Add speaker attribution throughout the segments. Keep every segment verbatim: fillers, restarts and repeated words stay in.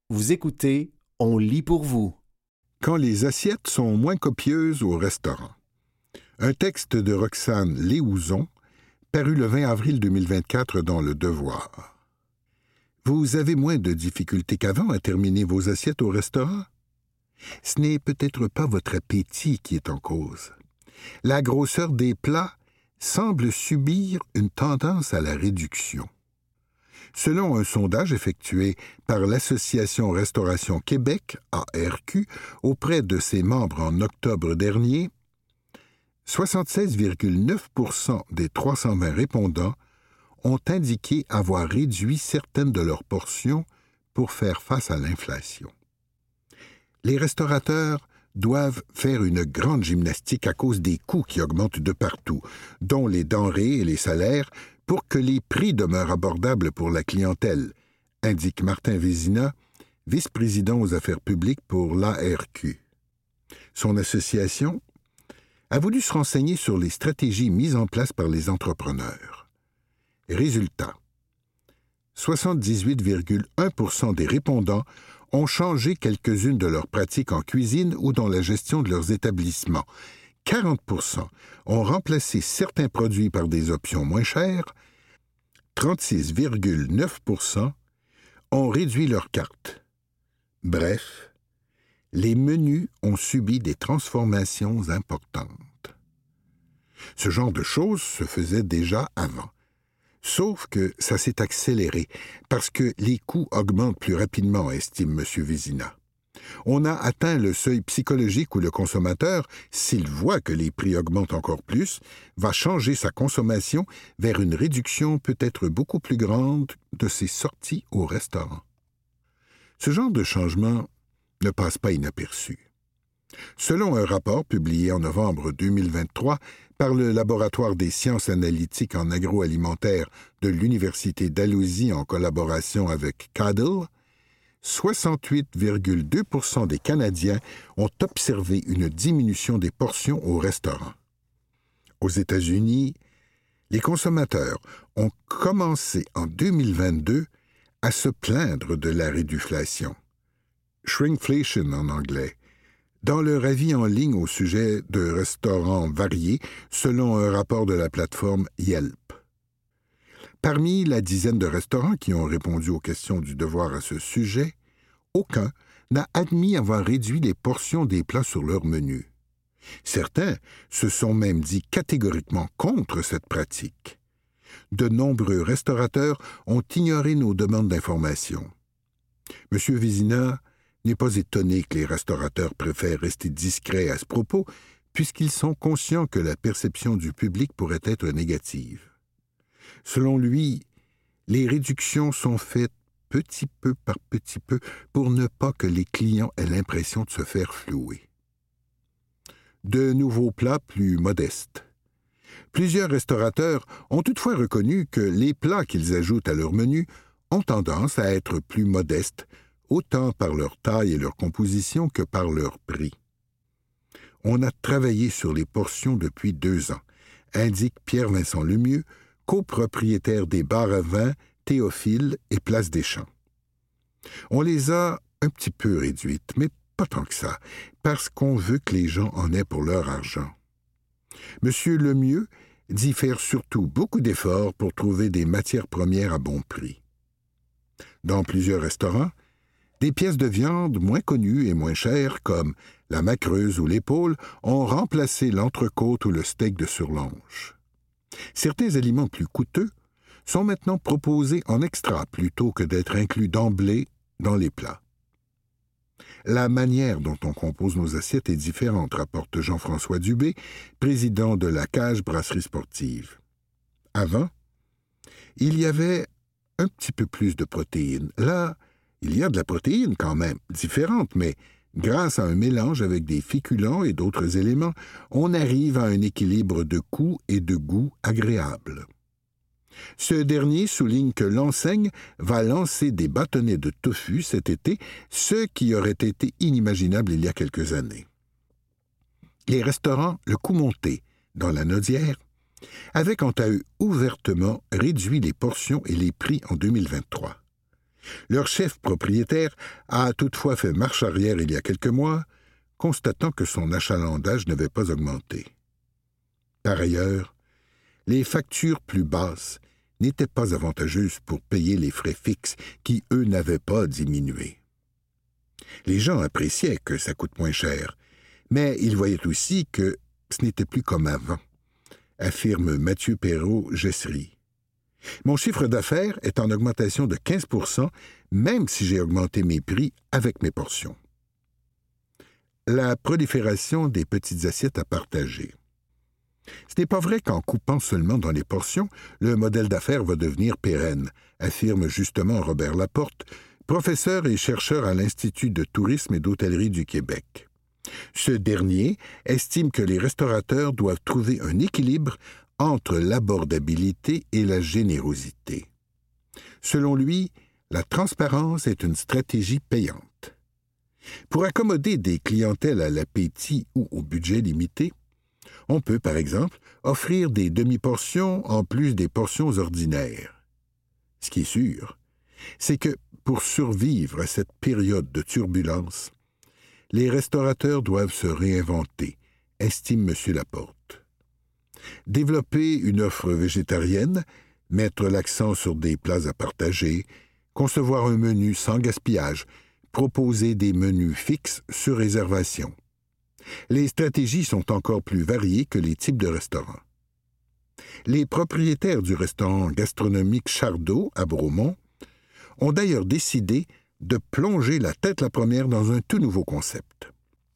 Speaker 1: Vous écoutez, on lit pour vous.
Speaker 2: Quand les assiettes sont moins copieuses au restaurant. Un texte de Roxane Léouzon, paru le vingt avril deux mille vingt-quatre dans Le Devoir. Vous avez moins de difficultés qu'avant à terminer vos assiettes au restaurant? Ce n'est peut-être pas votre appétit qui est en cause. La grosseur des plats semble subir une tendance à la réduction. Selon un sondage effectué par l'Association Restauration Québec, A R Q, auprès de ses membres en octobre dernier, soixante-seize virgule neuf pour cent des trois cent vingt répondants ont indiqué avoir réduit certaines de leurs portions pour faire face à l'inflation. Les restaurateurs doivent faire une grande gymnastique à cause des coûts qui augmentent de partout, dont les denrées et les salaires, pour que les prix demeurent abordables pour la clientèle, indique Martin Vézina, vice-président aux affaires publiques pour l'A R Q. Son association a voulu se renseigner sur les stratégies mises en place par les entrepreneurs. Résultat, soixante-dix-huit virgule un pour cent des répondants ont changé quelques-unes de leurs pratiques en cuisine ou dans la gestion de leurs établissements. quarante pour cent ont remplacé certains produits par des options moins chères. trente-six virgule neuf pour cent ont réduit leur carte. Bref, les menus ont subi des transformations importantes. Ce genre de choses se faisait déjà avant. Sauf que ça s'est accéléré parce que les coûts augmentent plus rapidement, estime M. Vézina. On a atteint le seuil psychologique où le consommateur, s'il voit que les prix augmentent encore plus, va changer sa consommation vers une réduction peut-être beaucoup plus grande de ses sorties au restaurant. Ce genre de changement ne passe pas inaperçu. Selon un rapport publié en novembre deux mille vingt-trois par le Laboratoire des sciences analytiques en agroalimentaire de l'Université Dalhousie en collaboration avec Cadell, soixante-huit virgule deux pour cent des Canadiens ont observé une diminution des portions au restaurant. Aux États-Unis, les consommateurs ont commencé en deux mille vingt-deux à se plaindre de la réduflation, shrinkflation en anglais, dans leur avis en ligne au sujet de restaurants variés, selon un rapport de la plateforme Yelp. Parmi la dizaine de restaurants qui ont répondu aux questions du Devoir à ce sujet, aucun n'a admis avoir réduit les portions des plats sur leur menu. Certains se sont même dit catégoriquement contre cette pratique. De nombreux restaurateurs ont ignoré nos demandes d'information. M. Vézina n'est pas étonné que les restaurateurs préfèrent rester discrets à ce propos, puisqu'ils sont conscients que la perception du public pourrait être négative. Selon lui, les réductions sont faites petit peu par petit peu pour ne pas que les clients aient l'impression de se faire flouer. De nouveaux plats plus modestes. Plusieurs restaurateurs ont toutefois reconnu que les plats qu'ils ajoutent à leur menu ont tendance à être plus modestes, autant par leur taille et leur composition que par leur prix. On a travaillé sur les portions depuis deux ans, indique Pierre-Vincent Lemieux, copropriétaire des bars à vin Théophile et Place des Champs. On les a un petit peu réduites, mais pas tant que ça, parce qu'on veut que les gens en aient pour leur argent. Monsieur Lemieux dit faire surtout beaucoup d'efforts pour trouver des matières premières à bon prix. Dans plusieurs restaurants, des pièces de viande moins connues et moins chères, comme la macreuse ou l'épaule, ont remplacé l'entrecôte ou le steak de surlonge. Certains aliments plus coûteux sont maintenant proposés en extra plutôt que d'être inclus d'emblée dans les plats. La manière dont on compose nos assiettes est différente, rapporte Jean-François Dubé, président de la Cage Brasserie Sportive. Avant, il y avait un petit peu plus de protéines. Là, il y a de la protéine quand même, différente, mais grâce à un mélange avec des féculents et d'autres éléments, on arrive à un équilibre de coût et de goût agréable. Ce dernier souligne que l'enseigne va lancer des bâtonnets de tofu cet été, ce qui aurait été inimaginable il y a quelques années. Les restaurants Le Coup Monté, dans la Nodière, avaient quant à eux ouvertement réduit les portions et les prix en deux mille vingt-trois. Leur chef propriétaire a toutefois fait marche arrière il y a quelques mois, constatant que son achalandage n'avait pas augmenté. Par ailleurs, les factures plus basses n'étaient pas avantageuses pour payer les frais fixes qui, eux, n'avaient pas diminué. Les gens appréciaient que ça coûte moins cher, mais ils voyaient aussi que ce n'était plus comme avant, affirme Mathieu Perrault-Gessery. Mon chiffre d'affaires est en augmentation de quinze pour cent, même si j'ai augmenté mes prix avec mes portions. La prolifération des petites assiettes à partager. Ce n'est pas vrai qu'en coupant seulement dans les portions, le modèle d'affaires va devenir pérenne, affirme justement Robert Laporte, professeur et chercheur à l'Institut de tourisme et d'hôtellerie du Québec. Ce dernier estime que les restaurateurs doivent trouver un équilibre entre l'abordabilité et la générosité. Selon lui, la transparence est une stratégie payante. Pour accommoder des clientèles à l'appétit ou au budget limité, on peut, par exemple, offrir des demi-portions en plus des portions ordinaires. Ce qui est sûr, c'est que, pour survivre à cette période de turbulence, les restaurateurs doivent se réinventer, estime M. Laporte. Développer une offre végétarienne, mettre l'accent sur des plats à partager, concevoir un menu sans gaspillage, proposer des menus fixes sur réservation. Les stratégies sont encore plus variées que les types de restaurants. Les propriétaires du restaurant gastronomique Chardot à Bromont ont d'ailleurs décidé de plonger la tête la première dans un tout nouveau concept.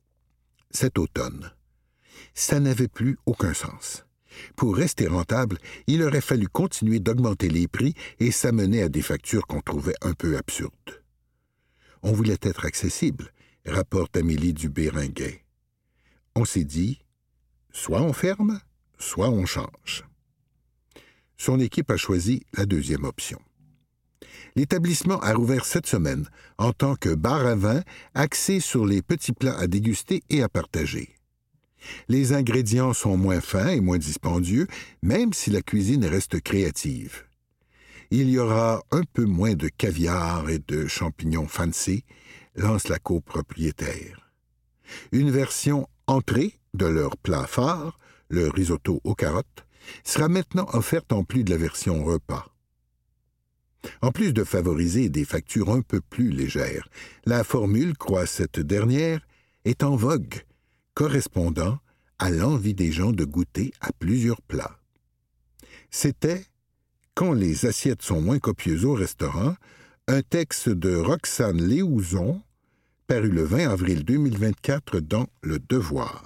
Speaker 2: Cet automne, ça n'avait plus aucun sens. Pour rester rentable, il aurait fallu continuer d'augmenter les prix et ça menait à des factures qu'on trouvait un peu absurdes. On voulait être accessible, rapporte Amélie Dubé-Ringuet. On s'est dit, soit on ferme, soit on change. Son équipe a choisi la deuxième option. L'établissement a rouvert cette semaine en tant que bar à vin axé sur les petits plats à déguster et à partager. Les ingrédients sont moins fins et moins dispendieux, même si la cuisine reste créative. Il y aura un peu moins de caviar et de champignons fancy, lance la copropriétaire. Une version entrée de leur plat phare, le risotto aux carottes, sera maintenant offerte en plus de la version repas. En plus de favoriser des factures un peu plus légères, la formule, croit cette dernière, est en vogue, correspondant à l'envie des gens de goûter à plusieurs plats. C'était, quand les assiettes sont moins copieuses au restaurant, un texte de Roxane Léouzon, paru le vingt avril deux mille vingt-quatre dans Le Devoir.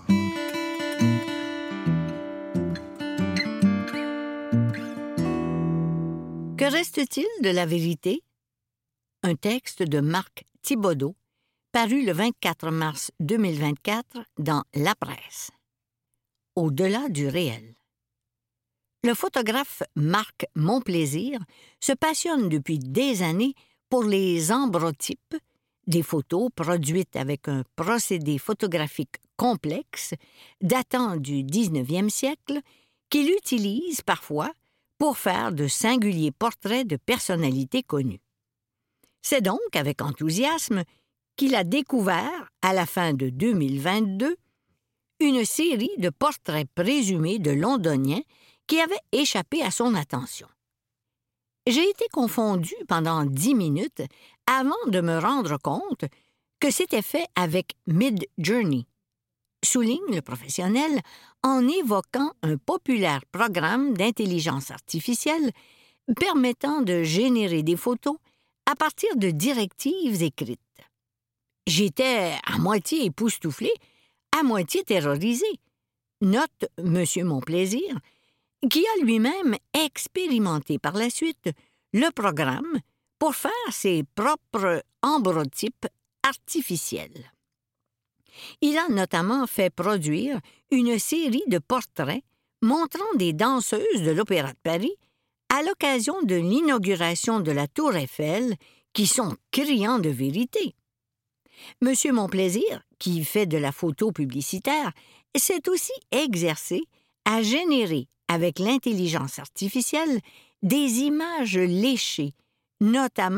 Speaker 3: Que reste-t-il de la vérité? Un texte de Marc Thibodeau, paru le vingt-quatre mars deux mille vingt-quatre dans La Presse. Au-delà du réel. Le photographe Marc Monplaisir se passionne depuis des années pour les ambrotypes, des photos produites avec un procédé photographique complexe datant du dix-neuvième siècle qu'il utilise parfois pour faire de singuliers portraits de personnalités connues. C'est donc avec enthousiasme qu'il a découvert, à la fin de deux mille vingt-deux, une série de portraits présumés de Londoniens qui avaient échappé à son attention. J'ai été confondu pendant dix minutes avant de me rendre compte que c'était fait avec Midjourney, souligne le professionnel en évoquant un populaire programme d'intelligence artificielle permettant de générer des photos à partir de directives écrites. J'étais à moitié époustouflé, à moitié terrorisé, note M. Monplaisir, qui a lui-même expérimenté par la suite le programme pour faire ses propres ambrotypes artificiels. Il a notamment fait produire une série de portraits montrant des danseuses de l'Opéra de Paris à l'occasion de l'inauguration de la Tour Eiffel qui sont criants de vérité. M. Monplaisir, qui fait de la photo publicitaire, s'est aussi exercé à générer avec l'intelligence artificielle des images léchées, notamment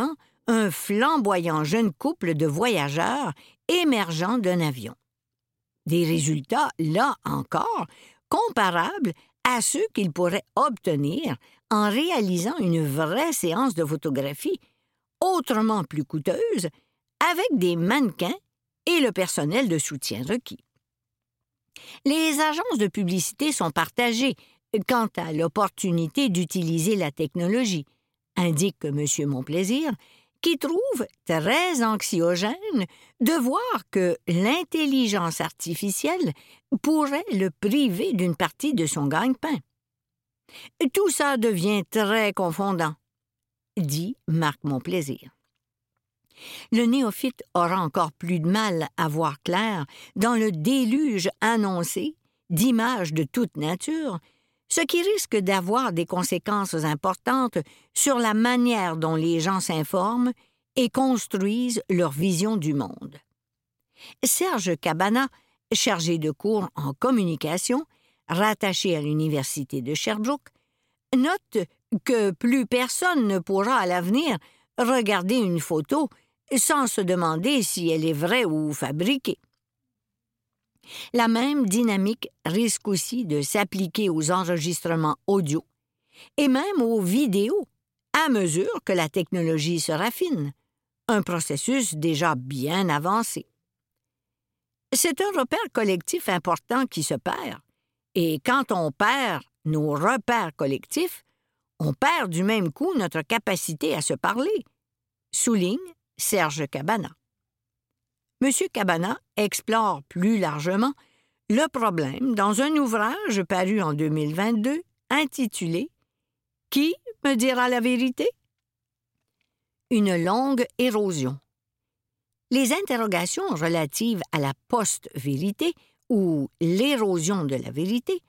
Speaker 3: un flamboyant jeune couple de voyageurs émergeant d'un avion. Des résultats, là encore, comparables à ceux qu'ils pourraient obtenir en réalisant une vraie séance de photographie, autrement plus coûteuse, avec des mannequins et le personnel de soutien requis. Les agences de publicité sont partagées quant à l'opportunité d'utiliser la technologie, indique M. Monplaisir, qui trouve très anxiogène de voir que l'intelligence artificielle pourrait le priver d'une partie de son gagne-pain. Tout ça devient très confondant, dit Marc Monplaisir. Le néophyte aura encore plus de mal à voir clair dans le déluge annoncé d'images de toute nature, ce qui risque d'avoir des conséquences importantes sur la manière dont les gens s'informent et construisent leur vision du monde. Serge Cabana, chargé de cours en communication, rattaché à l'Université de Sherbrooke, note que plus personne ne pourra à l'avenir regarder une photo sans se demander si elle est vraie ou fabriquée. La même dynamique risque aussi de s'appliquer aux enregistrements audio et même aux vidéos à mesure que la technologie se raffine, un processus déjà bien avancé. C'est un repère collectif important qui se perd, et quand on perd nos repères collectifs, on perd du même coup notre capacité à se parler, souligne Serge Cabana. M. Cabana explore plus largement le problème dans un ouvrage paru en deux mille vingt-deux intitulé « Qui me dira la vérité? » Une longue érosion. Les interrogations relatives à la post-vérité ou l'érosion de la vérité,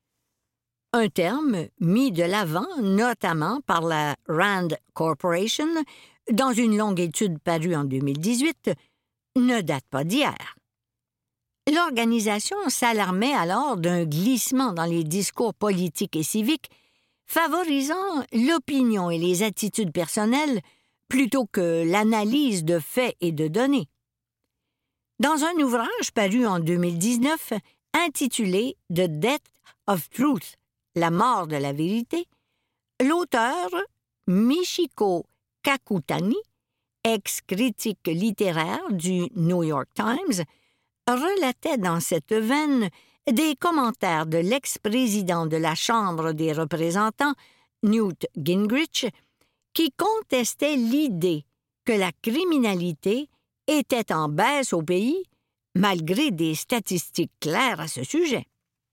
Speaker 3: un terme mis de l'avant notamment par la Rand Corporation dans une longue étude parue en deux mille dix-huit, ne date pas d'hier. L'organisation s'alarmait alors d'un glissement dans les discours politiques et civiques, favorisant l'opinion et les attitudes personnelles plutôt que l'analyse de faits et de données. Dans un ouvrage paru en deux mille dix-neuf intitulé « The Death of Truth », la mort de la vérité, l'auteur Michiko Kakutani, ex-critique littéraire du New York Times, relatait dans cette veine des commentaires de l'ex-président de la Chambre des représentants, Newt Gingrich, qui contestait l'idée que la criminalité était en baisse au pays, malgré des statistiques claires à ce sujet.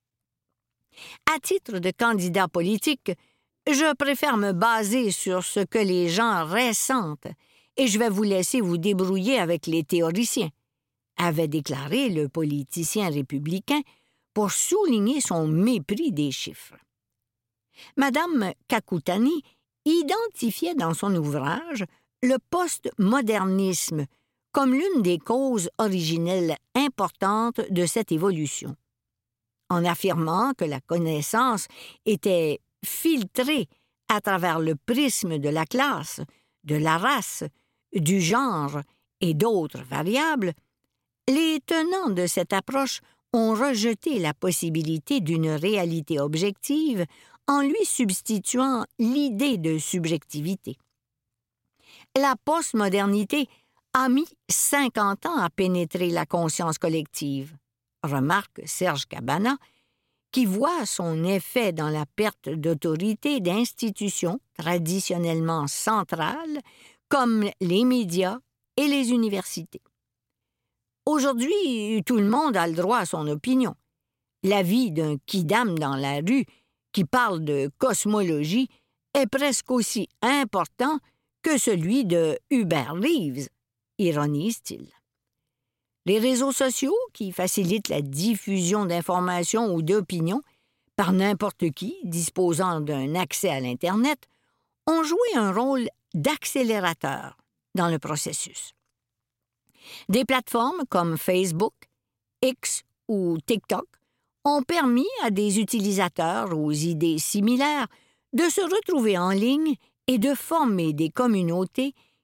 Speaker 3: À titre de candidat politique, je préfère me baser sur ce que les gens ressentent et je vais vous laisser vous débrouiller avec les théoriciens, avait déclaré le politicien républicain pour souligner son mépris des chiffres. Madame Kakutani identifiait dans son ouvrage le postmodernisme comme l'une des causes originelles importantes de cette évolution, en affirmant que la connaissance était filtrée à travers le prisme de la classe, de la race, du genre et d'autres variables. Les tenants de cette approche ont rejeté la possibilité d'une réalité objective en lui substituant l'idée de subjectivité. La postmodernité a mis cinquante ans à pénétrer la conscience collective, remarque Serge Cabana, qui voit son effet dans la perte d'autorité d'institutions traditionnellement centrales comme les médias et les universités. Aujourd'hui, tout le monde a le droit à son opinion. L'avis d'un quidam dans la rue qui parle de cosmologie est presque aussi important que celui de Hubert Reeves, ironise-t-il. Les réseaux sociaux, qui facilitent la diffusion d'informations ou d'opinions par n'importe qui disposant d'un accès à l'Internet, ont joué un rôle d'accélérateur dans le processus. Des plateformes comme Facebook, X ou TikTok ont permis à des utilisateurs aux idées similaires de se retrouver en ligne et de former des communautés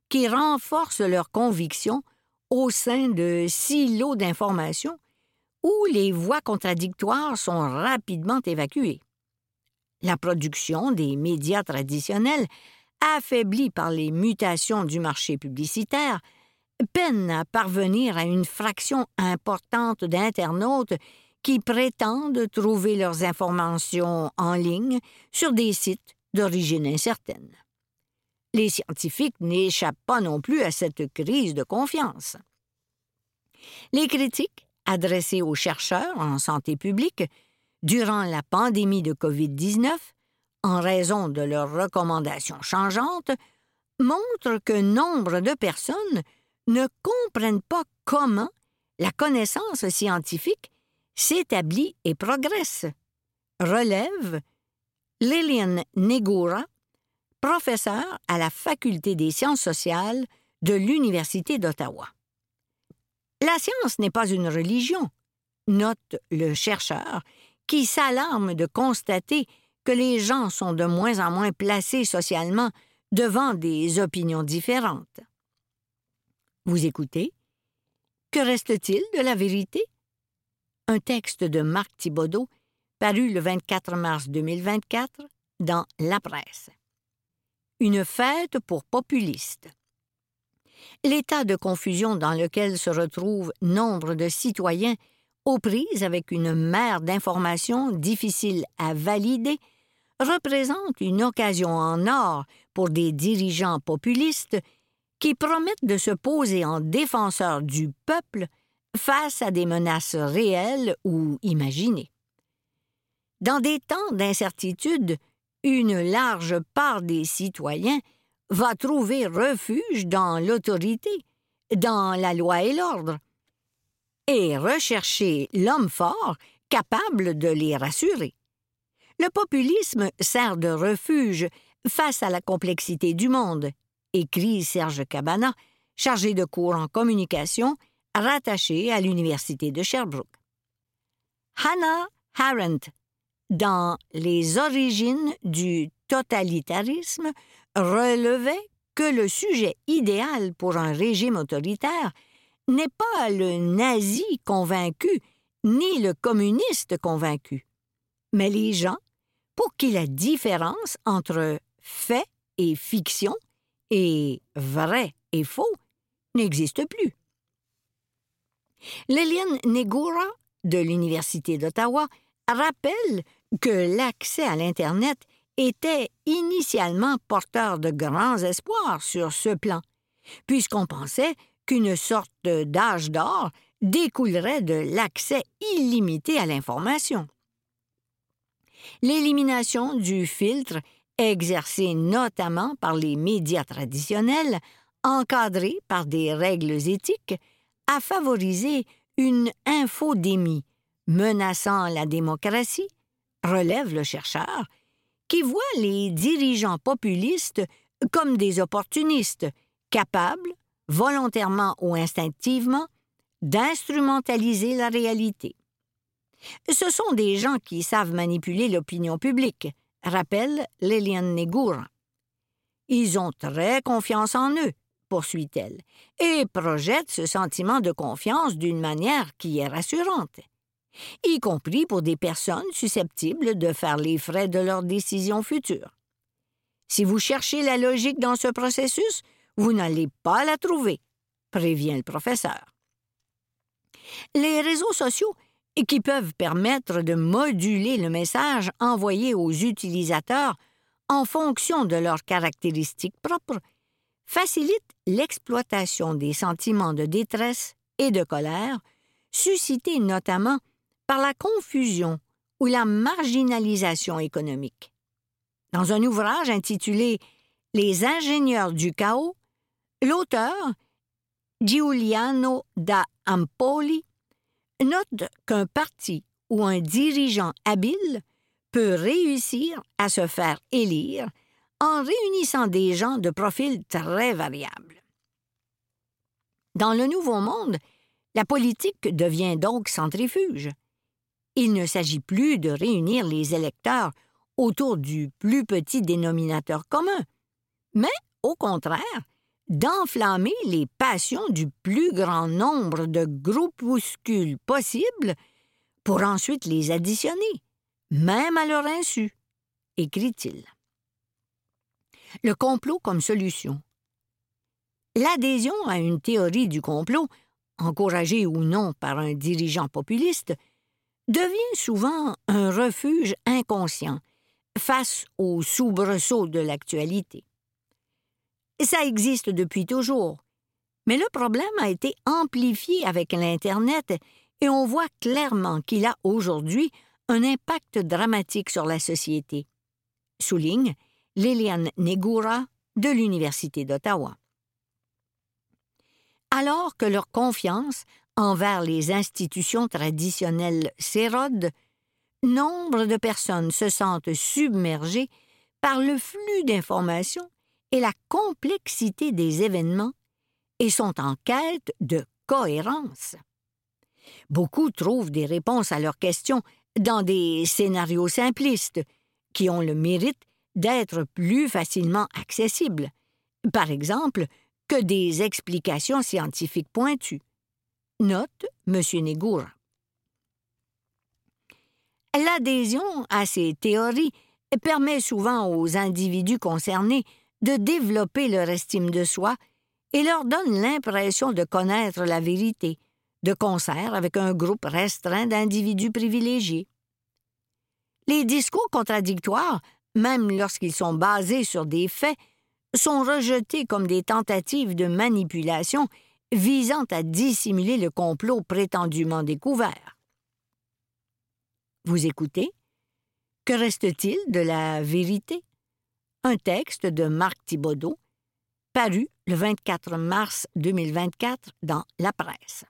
Speaker 3: qui renforcent leurs convictions au sein de silos d'information où les voix contradictoires sont rapidement évacuées. La production des médias traditionnels, affaiblie par les mutations du marché publicitaire, peine à parvenir à une fraction importante d'internautes qui prétendent trouver leurs informations en ligne sur des sites d'origine incertaine. Les scientifiques n'échappent pas non plus à cette crise de confiance. Les critiques adressées aux chercheurs en santé publique durant la pandémie de covid dix-neuf, en raison de leurs recommandations changeantes, montrent que nombre de personnes ne comprennent pas comment la connaissance scientifique s'établit et progresse, relève Lilian Negura, professeure à la Faculté des sciences sociales de l'Université d'Ottawa. La science n'est pas une religion, note le chercheur, qui s'alarme de constater que les gens sont de moins en moins placés socialement devant des opinions différentes. Vous écoutez? Que reste-t-il de la vérité? Un texte de Marc Thibodeau, paru le vingt-quatre mars deux mille vingt-quatre dans La Presse. Une fête pour populistes. L'état de confusion dans lequel se retrouvent nombre de citoyens aux prises avec une mer d'informations difficiles à valider représente une occasion en or pour des dirigeants populistes qui promettent de se poser en défenseurs du peuple face à des menaces réelles ou imaginées. Dans des temps d'incertitude, une large part des citoyens va trouver refuge dans l'autorité, dans la loi et l'ordre, et rechercher l'homme fort capable de les rassurer. Le populisme sert de refuge face à la complexité du monde, écrit Serge Cabana, chargé de cours en communication, rattaché à l'Université de Sherbrooke. Hannah Arendt, dans Les origines du totalitarisme, relevait que le sujet idéal pour un régime autoritaire n'est pas le nazi convaincu ni le communiste convaincu, mais les gens pour qui la différence entre fait et fiction et vrai et faux n'existe plus. Lilian Negura de l'Université d'Ottawa rappelle que l'accès à l'Internet était initialement porteur de grands espoirs sur ce plan, puisqu'on pensait qu'une sorte d'âge d'or découlerait de l'accès illimité à l'information. L'élimination du filtre, exercée notamment par les médias traditionnels, encadrée par des règles éthiques, a favorisé une infodémie menaçant la démocratie, relève le chercheur, qui voit les dirigeants populistes comme des opportunistes, capables, volontairement ou instinctivement, d'instrumentaliser la réalité. Ce sont des gens qui savent manipuler l'opinion publique, rappelle Lilian Negura. Ils ont très confiance en eux, poursuit-elle, et projettent ce sentiment de confiance d'une manière qui est rassurante, y compris pour des personnes susceptibles de faire les frais de leurs décisions futures. Si vous cherchez la logique dans ce processus, vous n'allez pas la trouver, prévient le professeur. Les réseaux sociaux, qui peuvent permettre de moduler le message envoyé aux utilisateurs en fonction de leurs caractéristiques propres, facilitent l'exploitation des sentiments de détresse et de colère, suscités notamment par la confusion ou la marginalisation économique. Dans un ouvrage intitulé « Les ingénieurs du chaos », l'auteur, Giuliano da Ampoli, note qu'un parti ou un dirigeant habile peut réussir à se faire élire en réunissant des gens de profils très variables. Dans le Nouveau Monde, la politique devient donc centrifuge. Il ne s'agit plus de réunir les électeurs autour du plus petit dénominateur commun, mais, au contraire, d'enflammer les passions du plus grand nombre de groupuscules possibles pour ensuite les additionner, même à leur insu, écrit-il. Le complot comme solution. L'adhésion à une théorie du complot, encouragée ou non par un dirigeant populiste, devient souvent un refuge inconscient face aux soubresauts de l'actualité. Ça existe depuis toujours, mais le problème a été amplifié avec l'Internet et on voit clairement qu'il a aujourd'hui un impact dramatique sur la société, souligne Liliane Negura de l'Université d'Ottawa. Alors que leur confiance envers les institutions traditionnelles s'érode, nombre de personnes se sentent submergées par le flux d'informations et la complexité des événements et sont en quête de cohérence. Beaucoup trouvent des réponses à leurs questions dans des scénarios simplistes qui ont le mérite d'être plus facilement accessibles, par exemple, que des explications scientifiques pointues. Note M. Negura. L'adhésion à ces théories permet souvent aux individus concernés de développer leur estime de soi et leur donne l'impression de connaître la vérité, de concert avec un groupe restreint d'individus privilégiés. Les discours contradictoires, même lorsqu'ils sont basés sur des faits, sont rejetés comme des tentatives de manipulation visant à dissimuler le complot prétendument découvert. Vous écoutez? Que reste-t-il de la vérité? Un texte de Marc Thibodeau, paru le vingt-quatre mars deux mille vingt-quatre dans La Presse.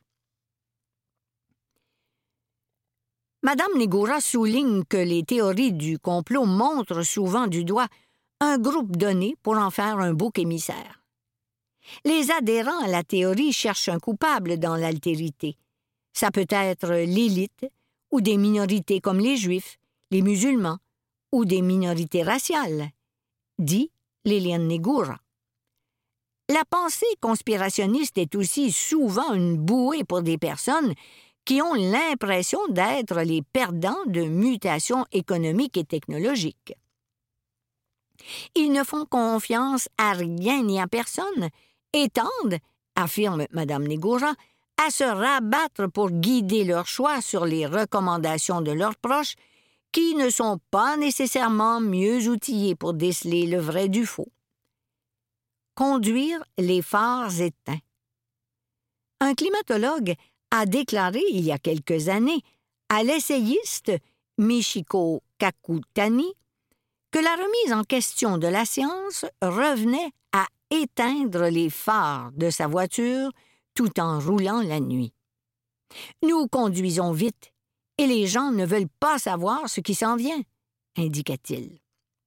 Speaker 3: Madame Negura souligne que les théories du complot montrent souvent du doigt un groupe donné pour en faire un bouc émissaire. Les adhérents à la théorie cherchent un coupable dans l'altérité. Ça peut être l'élite ou des minorités comme les Juifs, les musulmans ou des minorités raciales, dit Liliane Negura. La pensée conspirationniste est aussi souvent une bouée pour des personnes qui ont l'impression d'être les perdants de mutations économiques et technologiques. Ils ne font confiance à rien ni à personne et tendent, affirme Mme Negura, à se rabattre pour guider leur choix sur les recommandations de leurs proches qui ne sont pas nécessairement mieux outillés pour déceler le vrai du faux. Conduire les phares éteints. Un climatologue a déclaré il y a quelques années à l'essayiste Michiko Kakutani que la remise en question de la science revenait à éteindre les phares de sa voiture tout en roulant la nuit. Nous conduisons vite et les gens ne veulent pas savoir ce qui s'en vient, indiqua-t-il.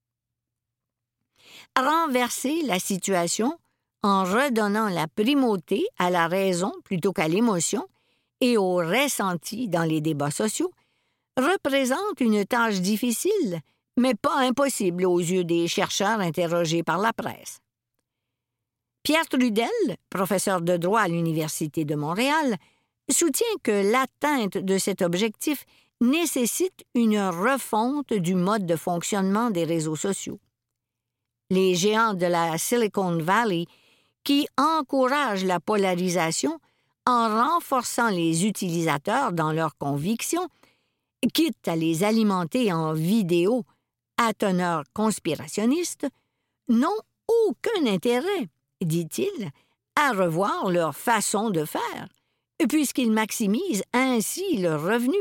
Speaker 3: Renverser la situation en redonnant la primauté à la raison plutôt qu'à l'émotion et au ressenti dans les débats sociaux représente une tâche difficile, mais pas impossible aux yeux des chercheurs interrogés par la presse. Pierre Trudel, professeur de droit à l'Université de Montréal, soutient que l'atteinte de cet objectif nécessite une refonte du mode de fonctionnement des réseaux sociaux. Les géants de la Silicon Valley, qui encouragent la polarisation en renforçant les utilisateurs dans leurs convictions, quitte à les alimenter en vidéos à teneur conspirationniste, n'ont aucun intérêt, dit-il, à revoir leur façon de faire, puisqu'ils maximisent ainsi leurs revenus.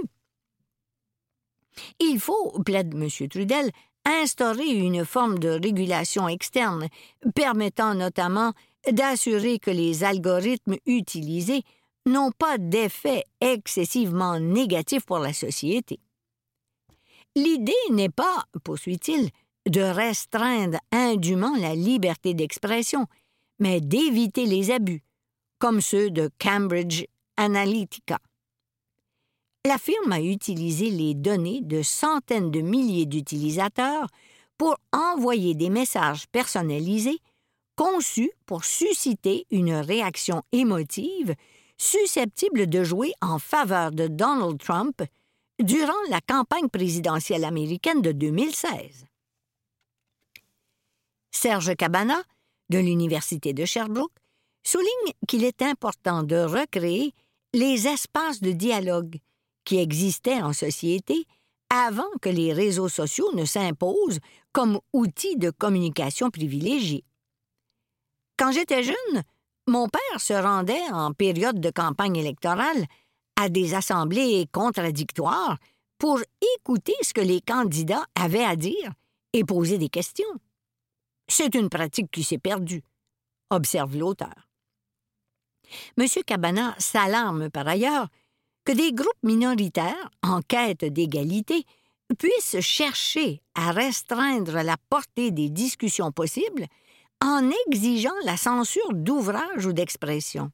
Speaker 3: Il faut, plaide M. Trudel, instaurer une forme de régulation externe, permettant notamment d'assurer que les algorithmes utilisés n'ont pas d'effet excessivement négatif pour la société. L'idée n'est pas, poursuit-il, de restreindre indûment la liberté d'expression, mais d'éviter les abus, comme ceux de Cambridge Analytica. La firme a utilisé les données de centaines de milliers d'utilisateurs pour envoyer des messages personnalisés conçu pour susciter une réaction émotive susceptible de jouer en faveur de Donald Trump durant la campagne présidentielle américaine de deux mille seize. Serge Cabana, de l'Université de Sherbrooke, souligne qu'il est important de recréer les espaces de dialogue qui existaient en société avant que les réseaux sociaux ne s'imposent comme outils de communication privilégiés. Quand j'étais jeune, mon père se rendait en période de campagne électorale à des assemblées contradictoires pour écouter ce que les candidats avaient à dire et poser des questions. C'est une pratique qui s'est perdue, observe l'auteur. M. Cabana s'alarme par ailleurs que des groupes minoritaires en quête d'égalité puissent chercher à restreindre la portée des discussions possibles en exigeant la censure d'ouvrages ou d'expressions.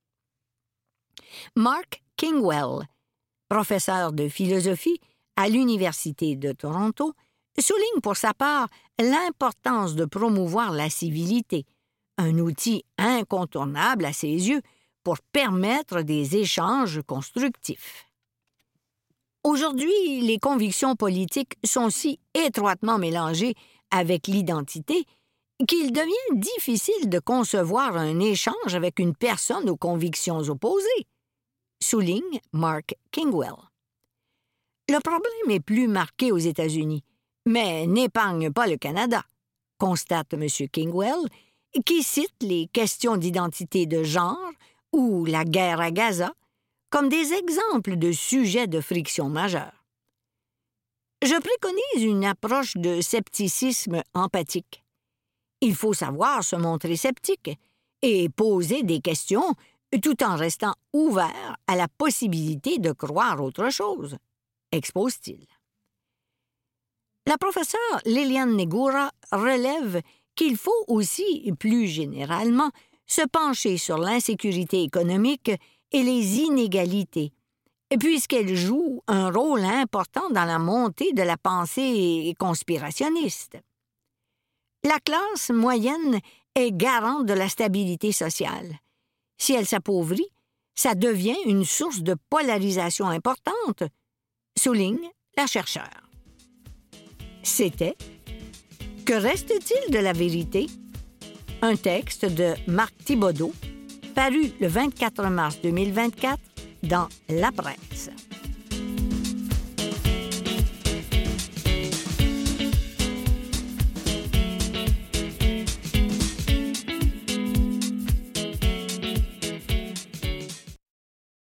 Speaker 3: Mark Kingwell, professeur de philosophie à l'Université de Toronto, souligne pour sa part l'importance de promouvoir la civilité, un outil incontournable à ses yeux pour permettre des échanges constructifs. Aujourd'hui, les convictions politiques sont si étroitement mélangées avec l'identité qu'il devient difficile de concevoir un échange avec une personne aux convictions opposées, souligne Mark Kingwell. Le problème est plus marqué aux États-Unis, mais n'épargne pas le Canada, constate M. Kingwell, qui cite les questions d'identité de genre ou la guerre à Gaza comme des exemples de sujets de friction majeure. Je préconise une approche de scepticisme empathique. Il faut savoir se montrer sceptique et poser des questions tout en restant ouvert à la possibilité de croire autre chose, expose-t-il. La professeure Liliane Negura relève qu'il faut aussi, plus généralement, se pencher sur l'insécurité économique et les inégalités, puisqu'elles jouent un rôle important dans la montée de la pensée conspirationniste. La classe moyenne est garante de la stabilité sociale. Si elle s'appauvrit, ça devient une source de polarisation importante, souligne la chercheure. C'était « Que reste-t-il de la vérité ?» Un texte de Marc Thibodeau, paru le vingt-quatre mars deux mille vingt-quatre dans La Presse.